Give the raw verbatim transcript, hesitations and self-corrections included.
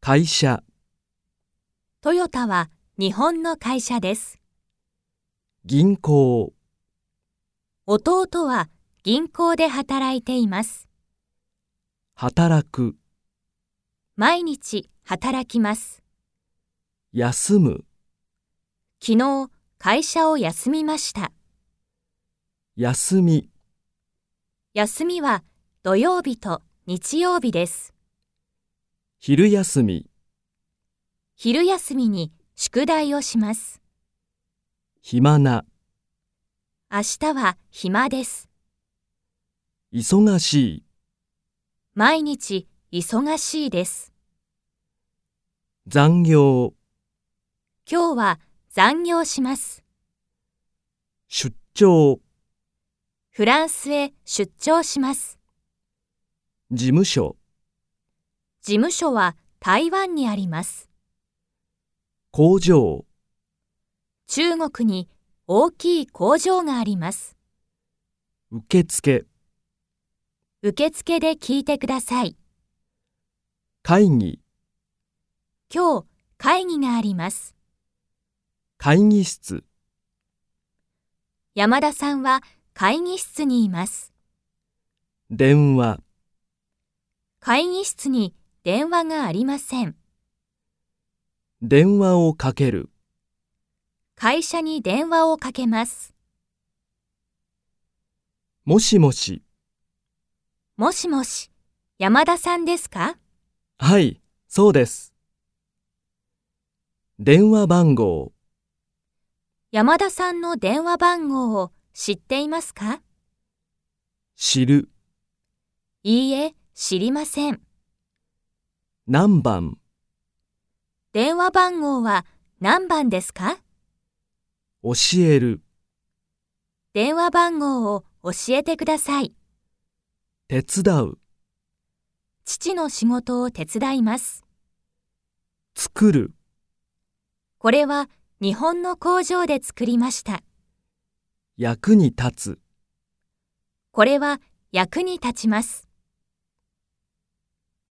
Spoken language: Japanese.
会社、 トヨタは日本の会社です。 銀行、 弟は銀行で働いています。 働く、 毎日働きます。 休む、 昨日会社を休みました。 休み、 休みは土曜日と日曜日です。 昼休み、 昼休みに宿題をします。 暇な、 明日は暇です。 忙しい、 毎日忙しいです。 残業、 今日は残業します。 出張、 フランスへ出張します。 事務所、 事務所は台湾にあります。 工場、 中国に大きい工場があります。 受付、 受付で聞いてください。 会議、 今日会議があります。 会議室、 山田さんは会議室にいます。 電話、 会議室に電話がありません。 電話をかける、 会社に電話をかけます。 もしもし、 もしもし、山田さんですか？ はい、そうです。電話番号、 山田さんの電話番号を知っていますか？ 知る、 いいえ、知りません。 何番、 電話番号は何番ですか？ 教える、 電話番号を教えてください。 手伝う、 父の仕事を手伝います。 作る、 これは日本の工場で作りました。 役に立つ。 これは役に立ちます。